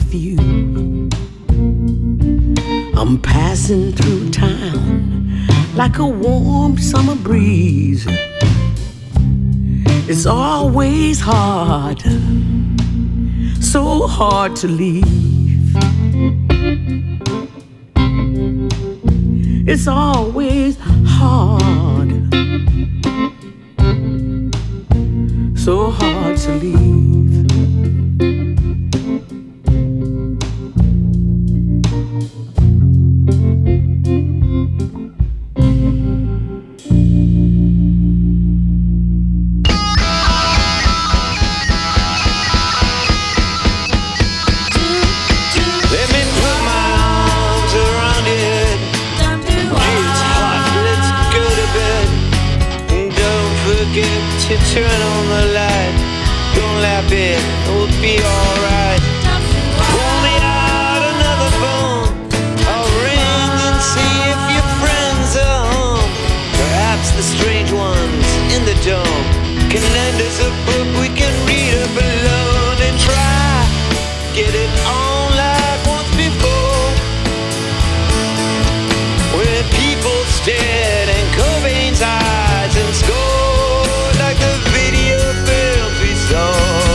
with you. I'm passing through town like a warm summer breeze. It's always hard, so hard to leave. It's always hard, so hard to leave. To turn on the light, don't laugh it, it'll be alright. Pull me out another phone, I'll ring and see if your friends are home. Perhaps the strange ones in the dome can lend us a book we can read up alone and try get it on like once before, when people stared and Cobain's eyes and scored like the video film we saw.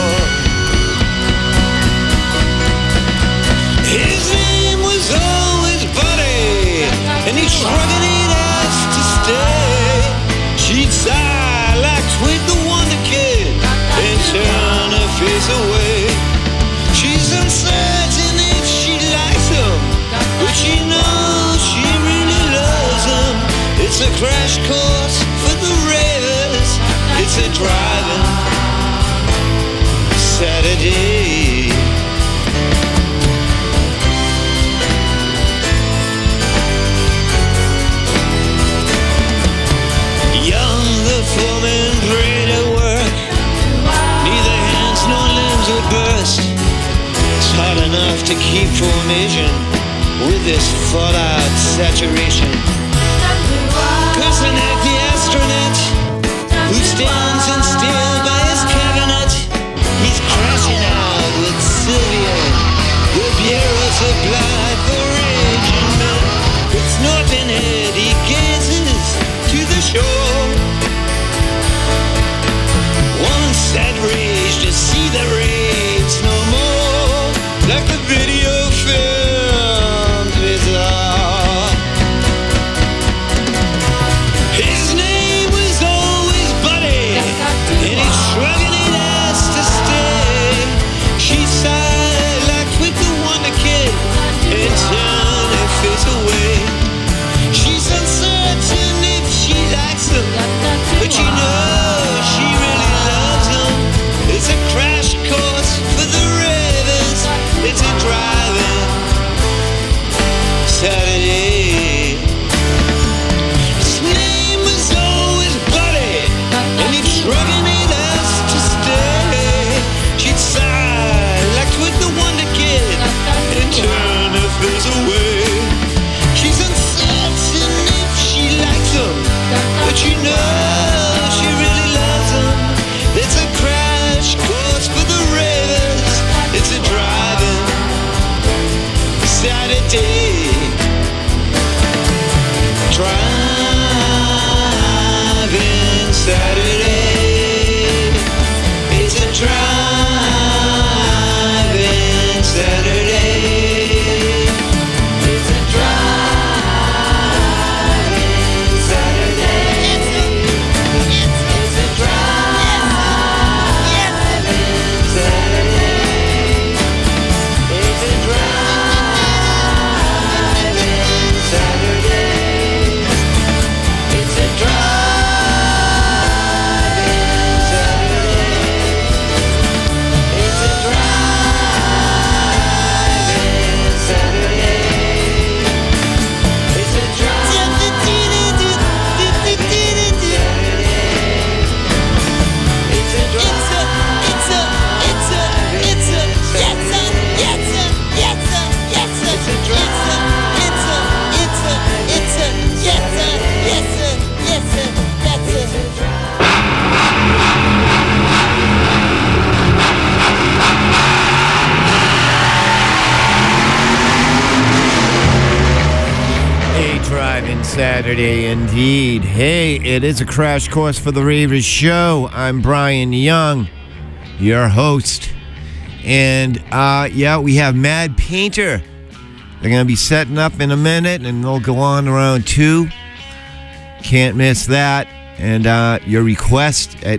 His name was always Buddy, and he shrugged it ass to stay. She'd sigh like Twig the Wonder Kid and turn her face away. She's uncertain if she likes him, but she knows she really loves him. It's a crash course for the ravers. It's a driving Saturday. Young, the foreman prayed at work. Neither hands nor limbs would burst. It's hard enough to keep formation with this fallout saturation. Cursing at the astronaut who stands in still by his cabinet. He's crashing out with Sylvia, the bureau supplied for raging men. With snorting head he gazes to the shore. One sad rage to see the rains no more, like the video filmed bizarre. His name was always Buddy, and he's shrugging it ass to stay. She sighed like Twig the Wonder Kid Saturday indeed. Hey, it is a crash course for the Ravers show. I'm Brian Young, your host. And we have Mad Painter. They're going to be setting up in a minute, and they'll go on around 2. Can't miss that. And your request at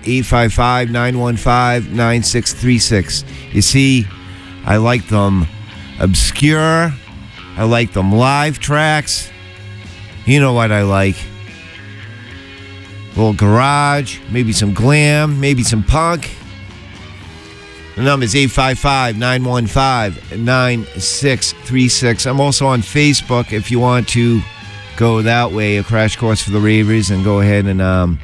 855-915-9636. You see, I like them obscure. I like them live tracks. You know what I like. A little garage, maybe some glam, maybe some punk. The number is 855-915-9636. I'm also on Facebook if you want to go that way, a crash course for the Ravers, and go ahead and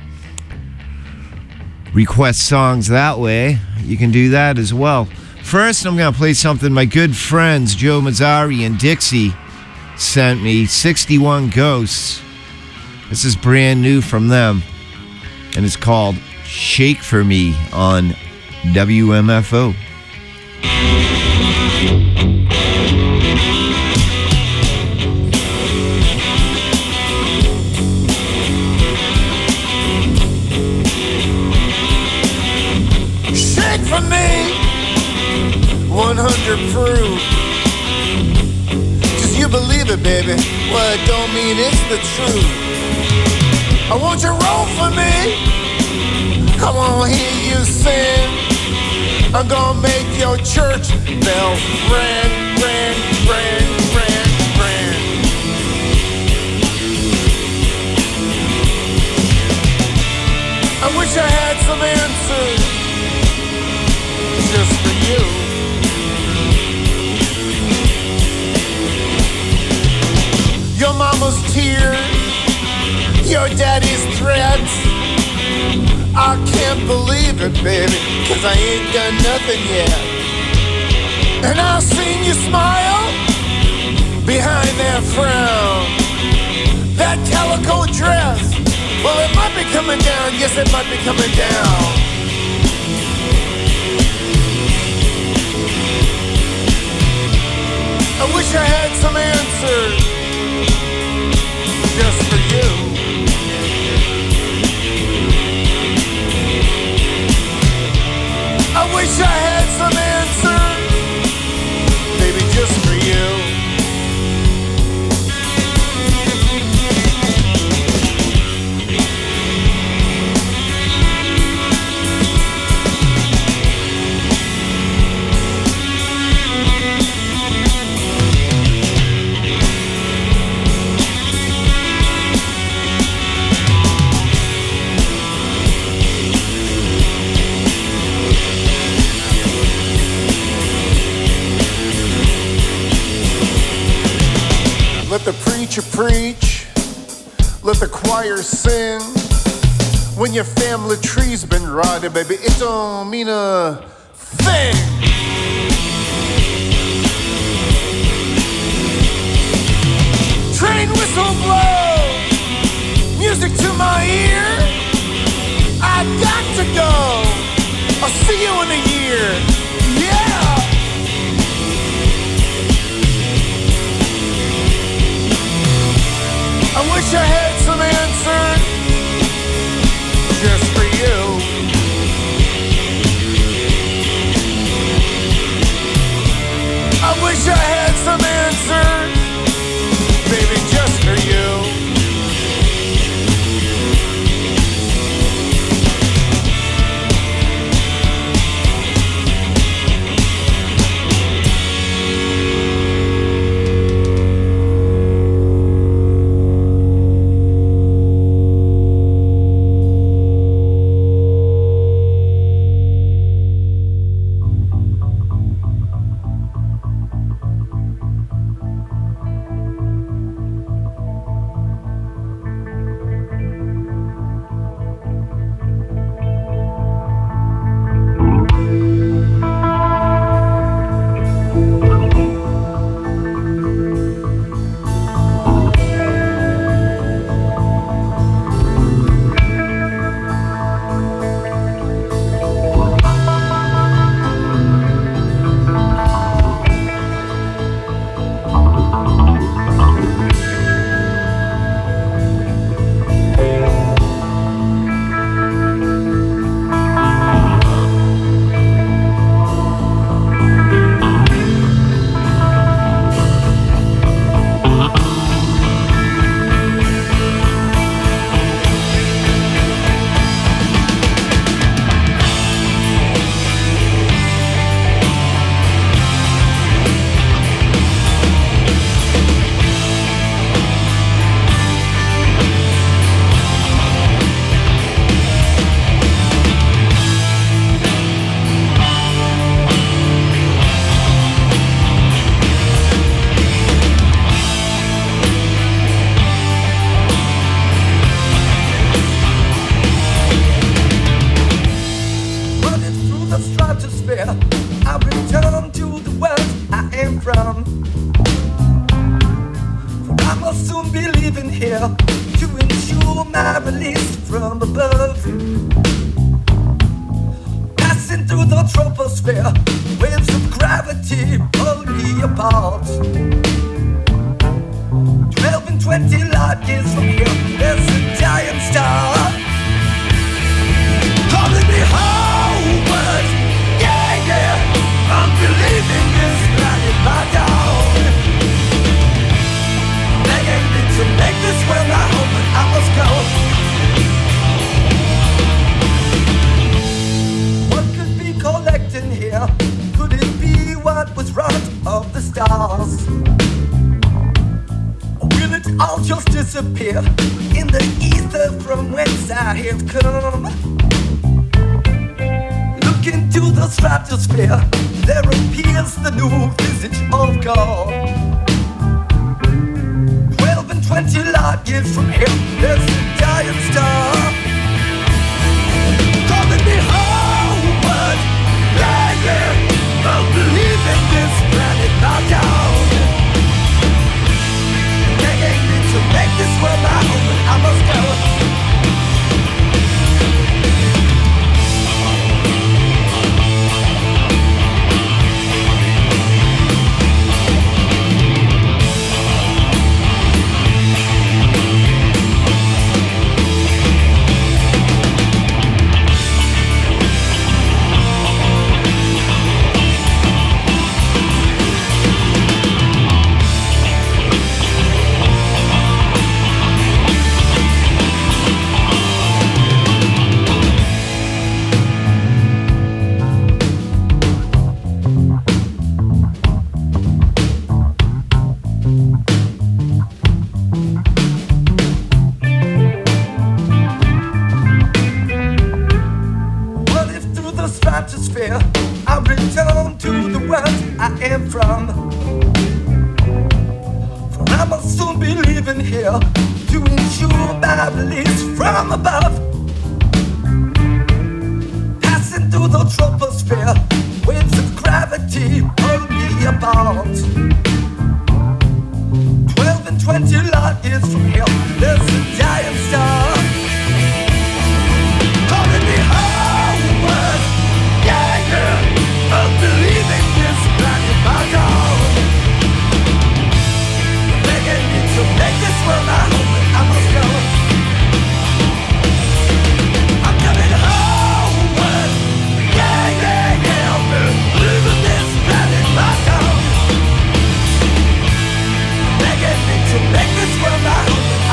request songs that way. You can do that as well. First, I'm going to play something my good friends Joe Mazzari and Dixie sent me, 61 Ghosts. This is brand new from them, and it's called Shake For Me on WMFO. Shake for me, 100 proof. Just you believe it, baby. Well, it don't mean it's the truth. I want you roll for me. I wanna hear you sing. I'm gonna make your church bell ring, ring, ring, ring, ring. I wish I had some answers just for you. Your mama's tears, your daddy's threats. I can't believe it, baby, 'cause I ain't done nothing yet. And I've seen you smile behind that frown. That calico dress, well, it might be coming down. Yes, it might be coming down. I wish I had some answers just for you. I wish I had some answers, baby, just for you. Let the preacher preach, let the choir sing. When your family tree's been rotted, baby, it don't mean a thing. Train whistle blow, music to my ear. I got to go, I'll see you in a year. Yeah! I wish I had some answers just for you. I wish I had some answers, baby, just for you. from. For I must soon be leaving here to ensure my release from above. Passing through the troposphere, waves of gravity pull me apart. 12 and 20 light years from here, there's a giant star calling me homeward. Yeah, yeah, I'm believing this planet my down. Begging me to make this world my home, but I must go. What could be collecting here? Could it be what was right of the stars? Will it all just disappear in the ether from whence I have come? Look into the stratosphere, there appears the new visage of God. 12 and 20 light years from here, there's a giant star calling me homeward. Yeah, yeah, I'm believing this planet bow down. Begging me to make this world my home, but I must go. I return to the world I am from. For I must soon be leaving here to ensure my release from above. Passing through the troposphere, waves of gravity pull me apart. 12 and 20 light years from here, there's a giant star calling me homeward. Yeah, yeah, I'm believing this planet my dawn. Begging me to make this world my home, but I must go. I'm coming homeward. Yeah, yeah, yeah, I'm believing this planet my dawn. Begging me to make this world my home, but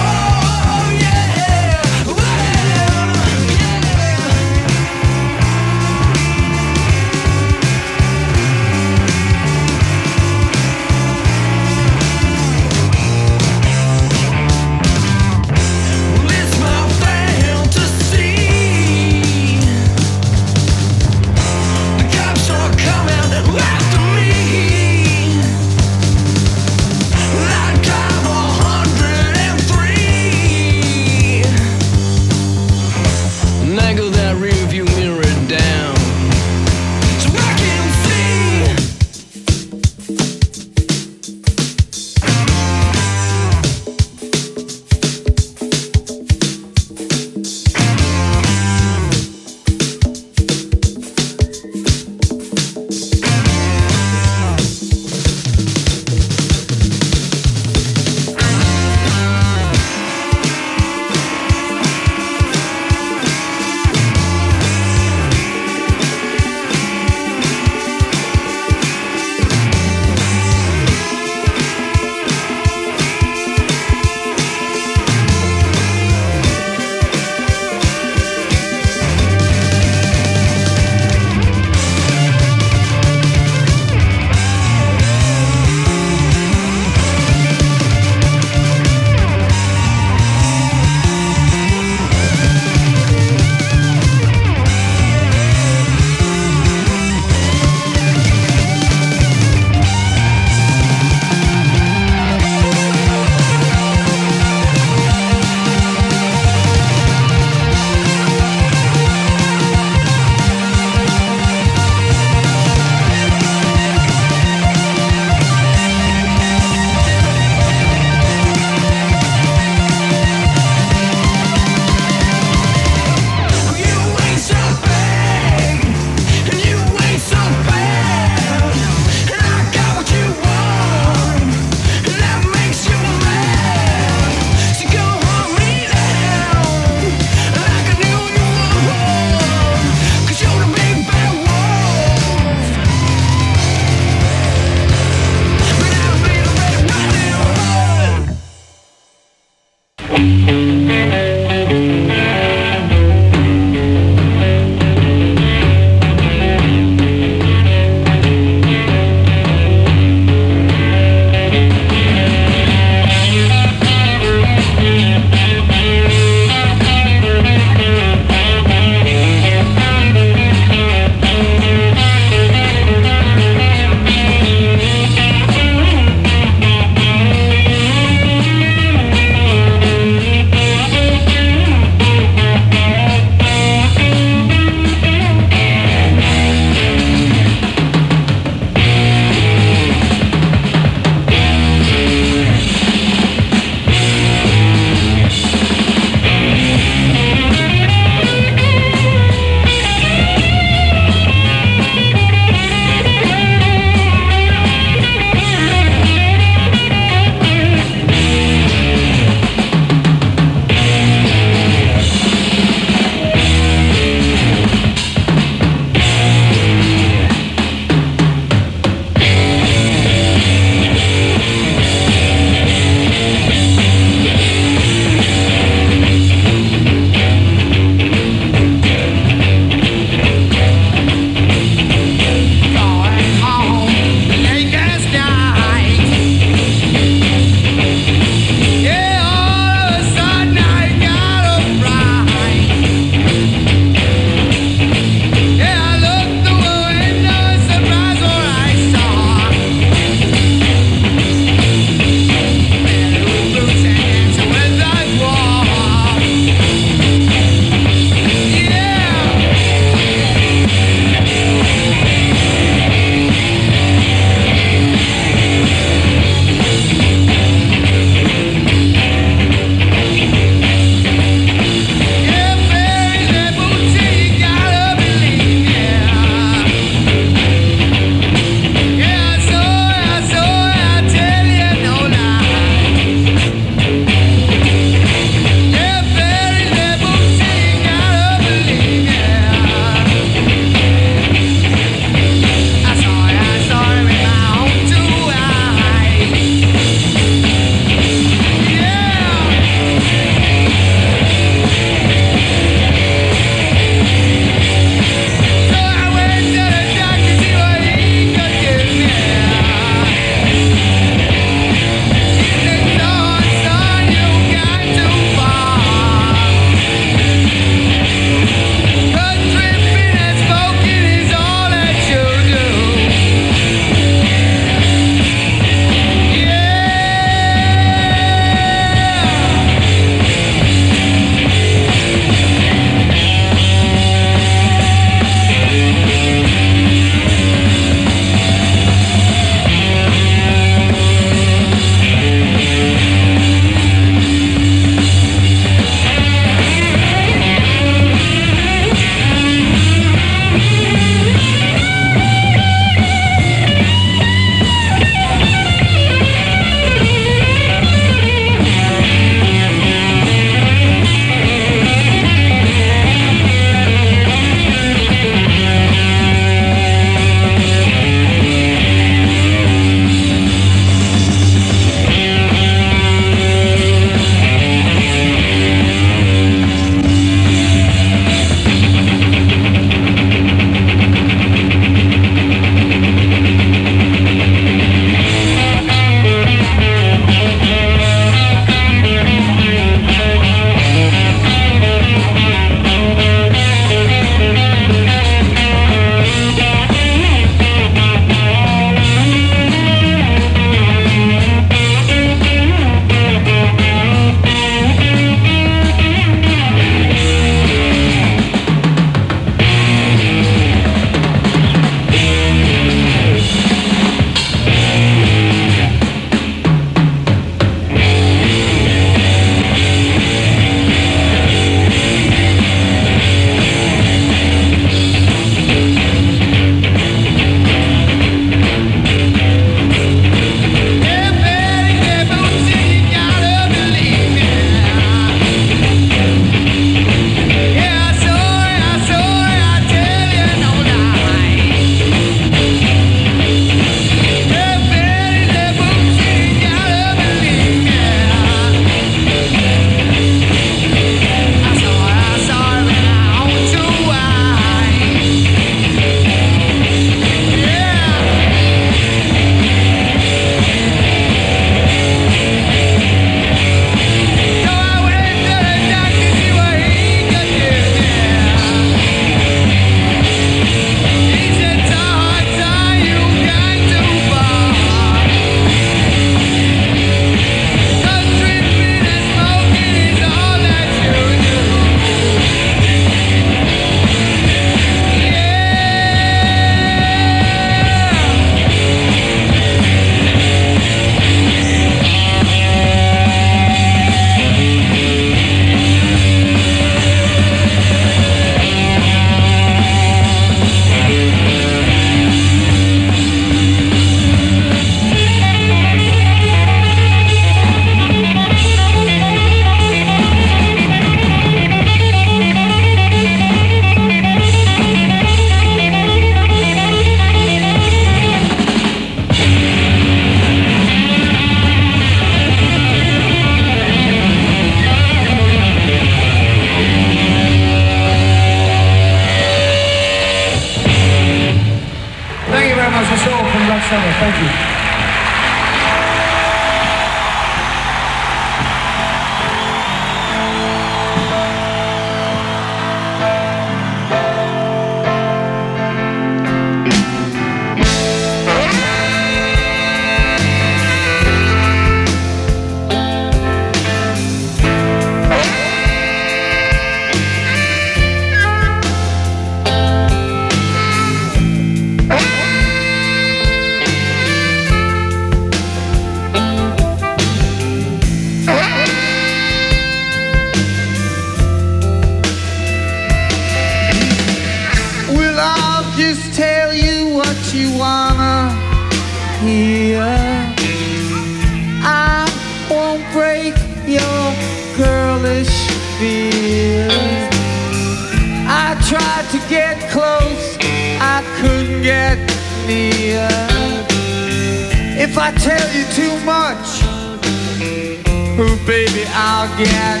If I tell you too much, oh baby, I'll get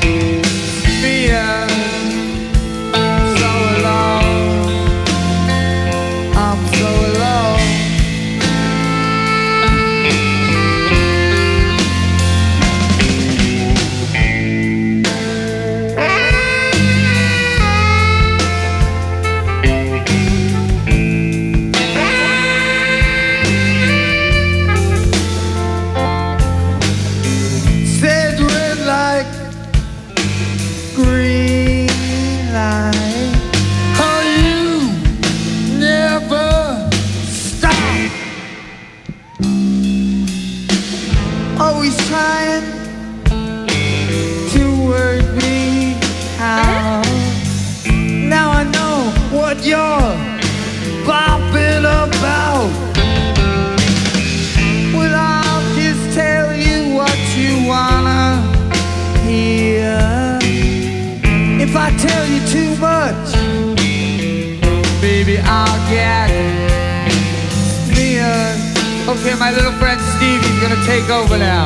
fear. So alone, I'm so alone. Said red like green light. Oh, you never stop. Always trying to work me out. Now I know what you're bopping about. Well, I'll just tell you what you wanna hear. If I tell you too much, baby, I'll get near. Okay, my little friend Stevie's gonna take over now.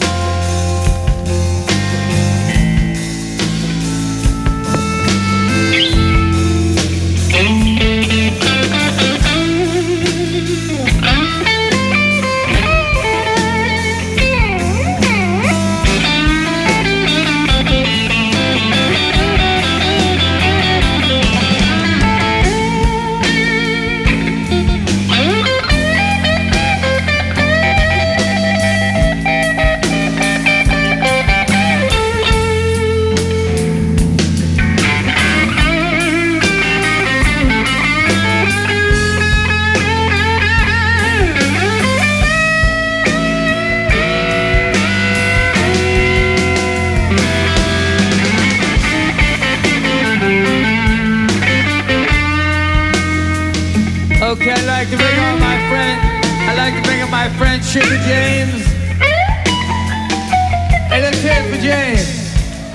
Okay, I'd like to bring on my friend. I'd like to bring on my friend Sugar James. Hey, let's hear it for James.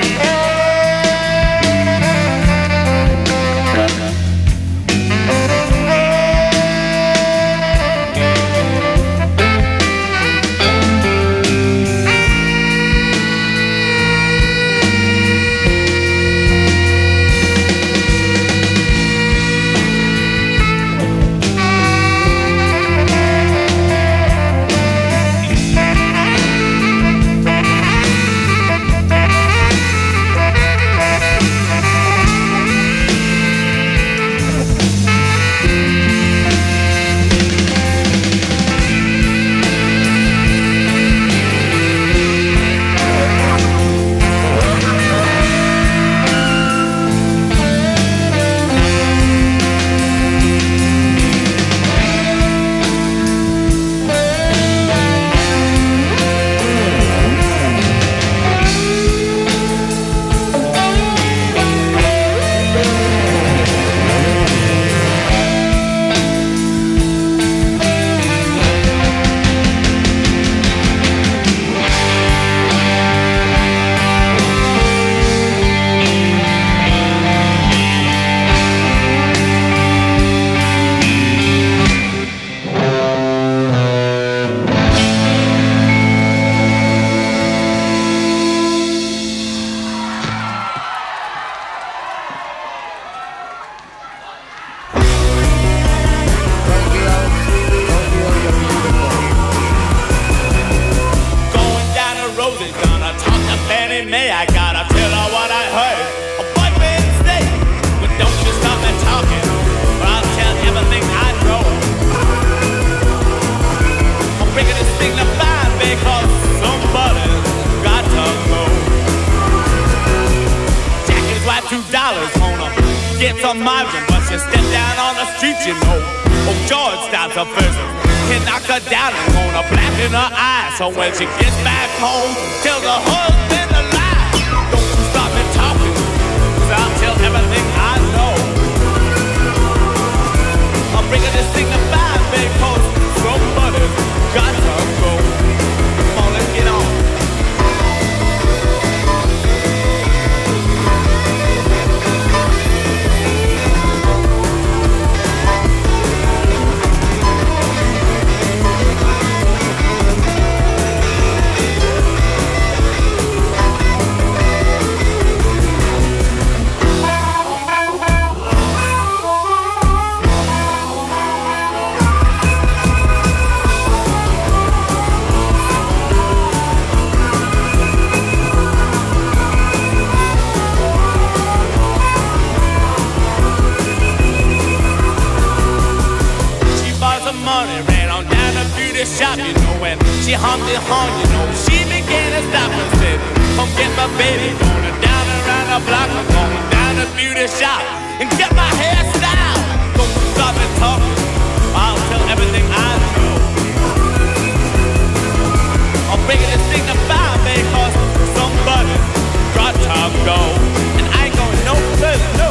Get some margin, but you step down on the street, you know. Oh, George stops her first. He knock her down and gonna black in her eye. So when she gets back home, tell the husband a lie. Don't you stop me talking, 'cause I'll tell everything I know. I'm bringing this thing to five, because somebody's got to go. Come on, let's get on. on, you know. She began to stop and said, come get my baby. Going down around the block, I'm going down to beauty shop and get my hair styled. Don't stop and talk, I'll tell everything I know. I'm bringing this thing to fire because somebody got to go. And I ain't going no further, no.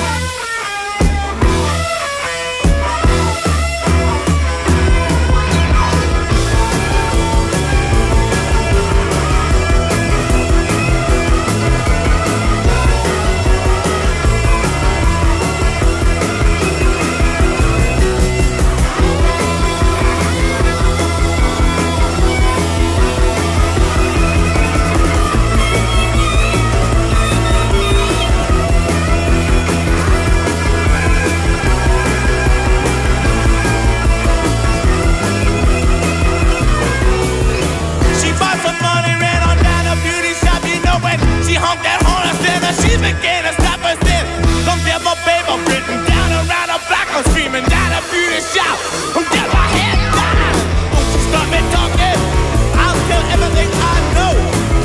She began to stop and said, come get my baby. I'm written down around the block. I'm screaming down a beauty shop. Come get my head down. Don't you stop me talking. I'll tell everything I know.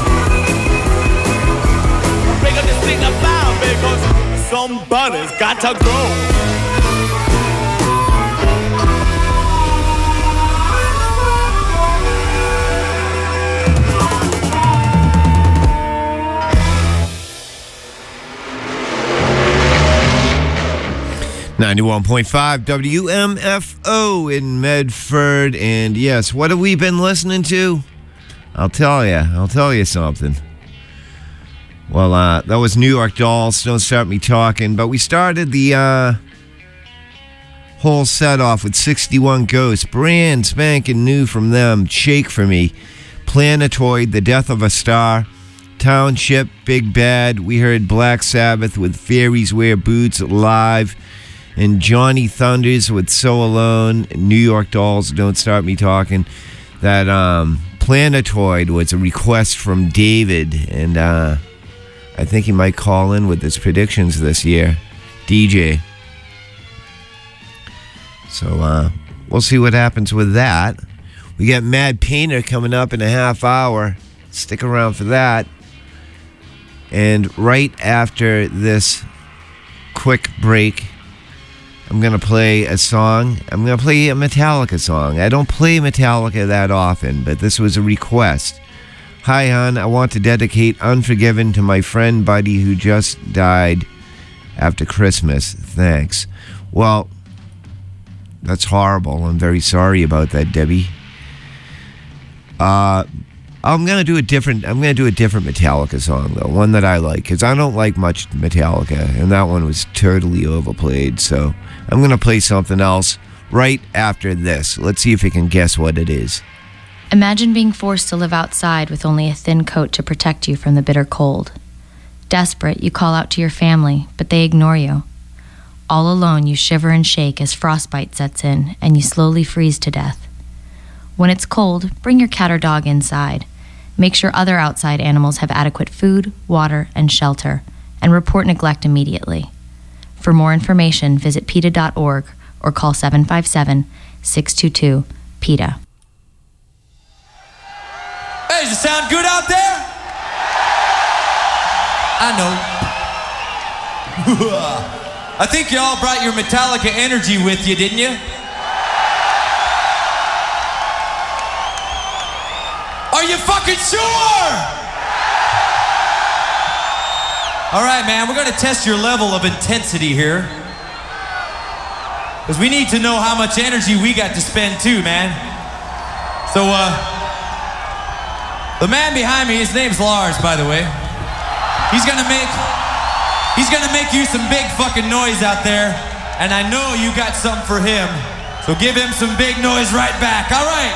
Bring up this thing about because somebody's got to go. 91.5 WMFO in Medford. And yes, what have we been listening to? I'll tell you something. Well, that was New York Dolls, Don't Start Me Talking. But we started the whole set off with 61 Ghosts. Brand spanking new from them. Shake For Me. Planetoid, The Death of a Star. Township, Big Bad. We heard Black Sabbath with Fairies Wear Boots live. And Johnny Thunders with So Alone. New York Dolls, Don't Start Me Talking. That Planetoid was a request from David. And I think he might call in with his predictions this year. DJ. So we'll see what happens with that. We got Mad Painter coming up in a half hour. Stick around for that. And right after this quick break, I'm going to play a song. I'm going to play a Metallica song. I don't play Metallica that often, but this was a request. Hi, hon. I want to dedicate Unforgiven to my friend Buddy who just died after Christmas. Thanks. Well, that's horrible. I'm very sorry about that, Debbie. I'm gonna do a different Metallica song though, one that I like, because I don't like much Metallica, and that one was totally overplayed. So I'm gonna play something else right after this. Let's see if you can guess what it is. Imagine being forced to live outside with only a thin coat to protect you from the bitter cold. Desperate, you call out to your family, but they ignore you. All alone, you shiver and shake as frostbite sets in, and you slowly freeze to death. When it's cold, bring your cat or dog inside. Make sure other outside animals have adequate food, water, and shelter, and report neglect immediately. For more information, visit PETA.org or call 757-622-PETA. Hey, does it sound good out there? I know. I think y'all brought your Metallica energy with you, didn't you? Are you fucking sure? All right, man, we're gonna test your level of intensity here. Because we need to know how much energy we got to spend too, man. So, the man behind me, his name's Lars, by the way. He's gonna make you some big fucking noise out there, and I know you got something for him. So give him some big noise right back, all right?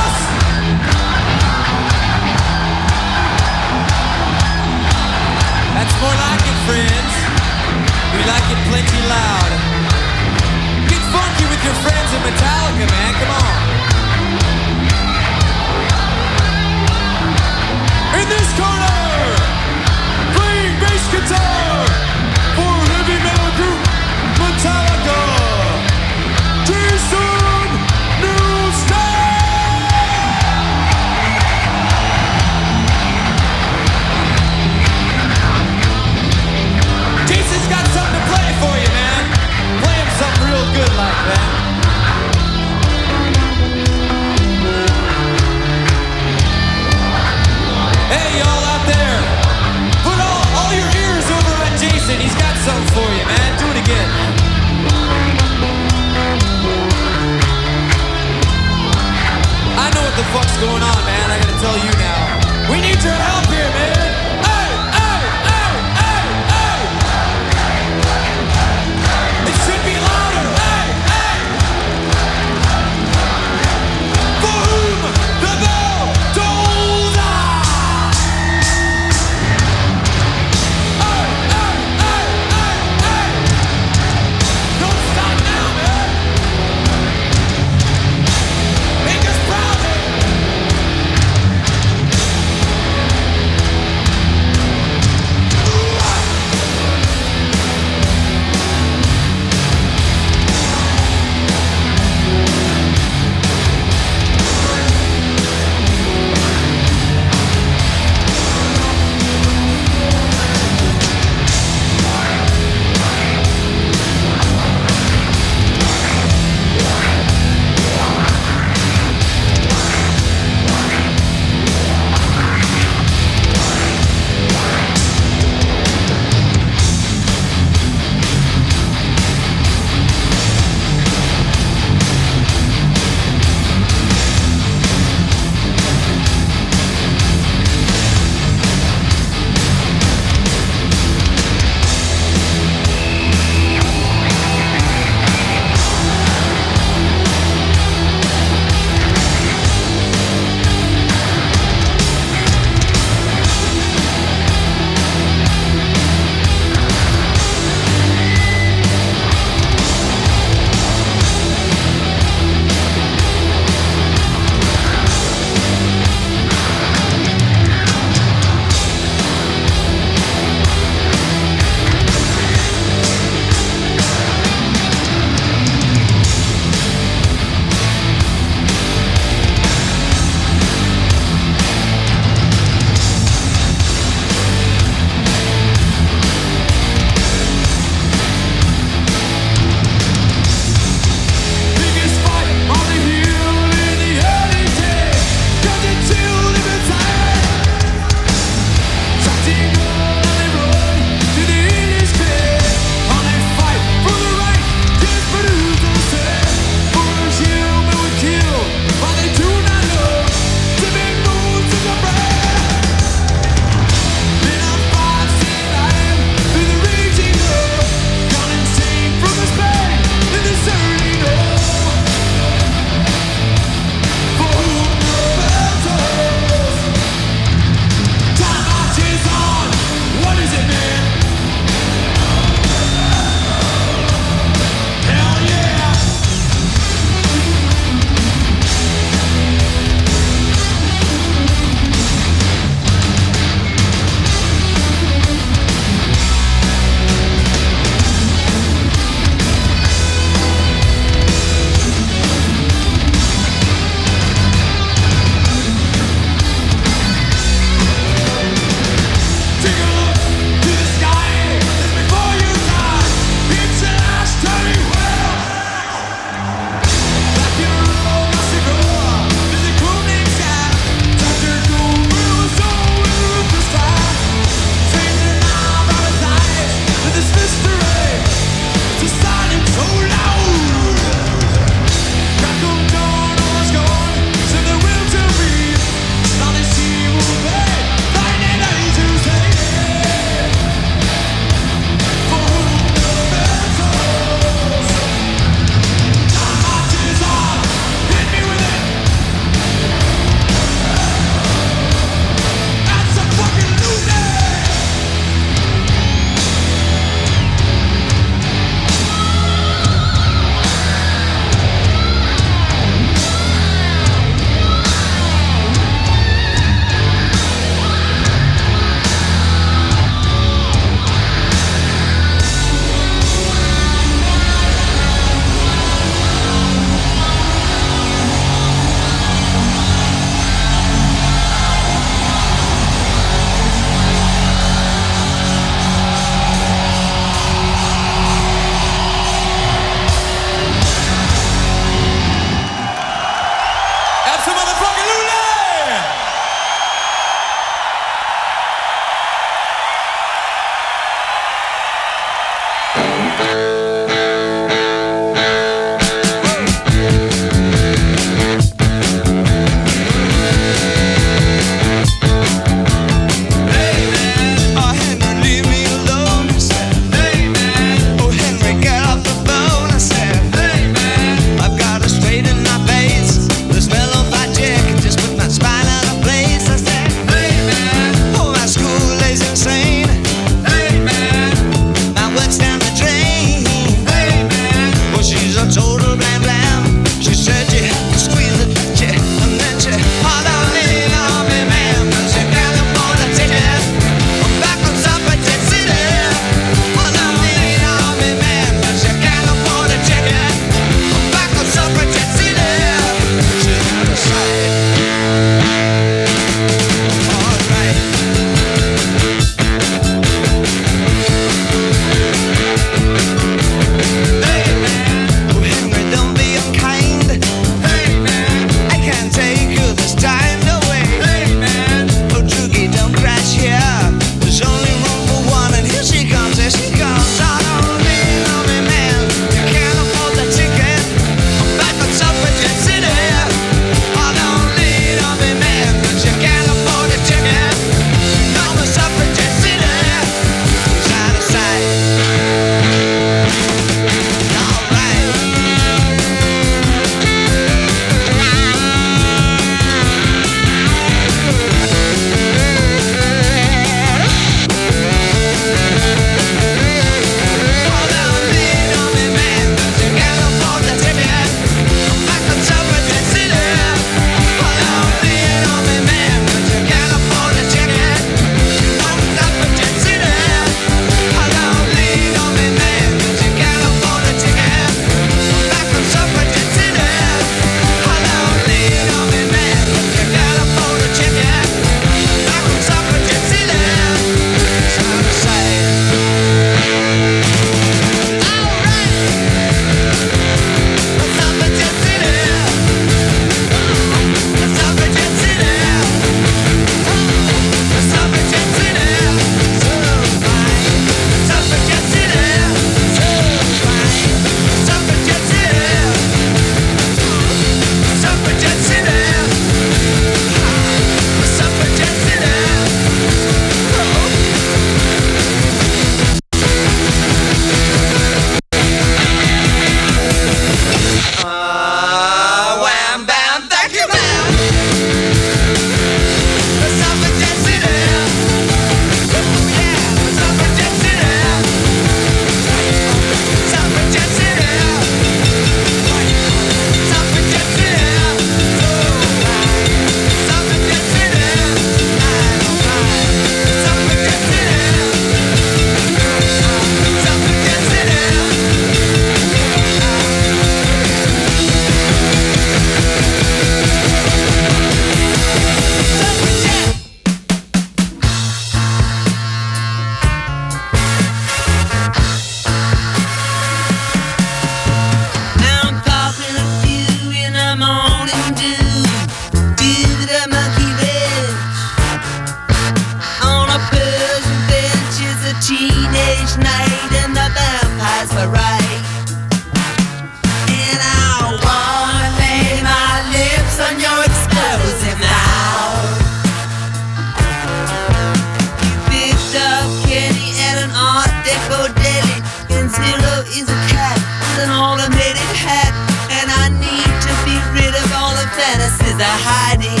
the hiding.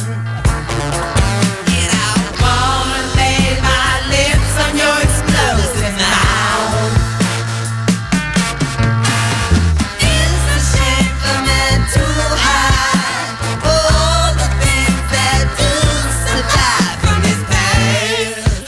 And I wanna lay my lips on your explosive mouth. It's a shame for men to hide all the things that do survive from his past.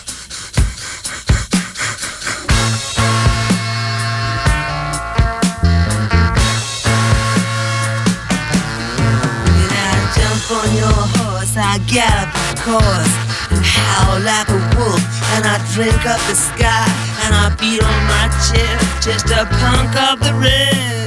When I jump on your horse, I gallop of course, and howl like a wolf, and I drink up the sky, and I beat on my chest just to punk up the rest.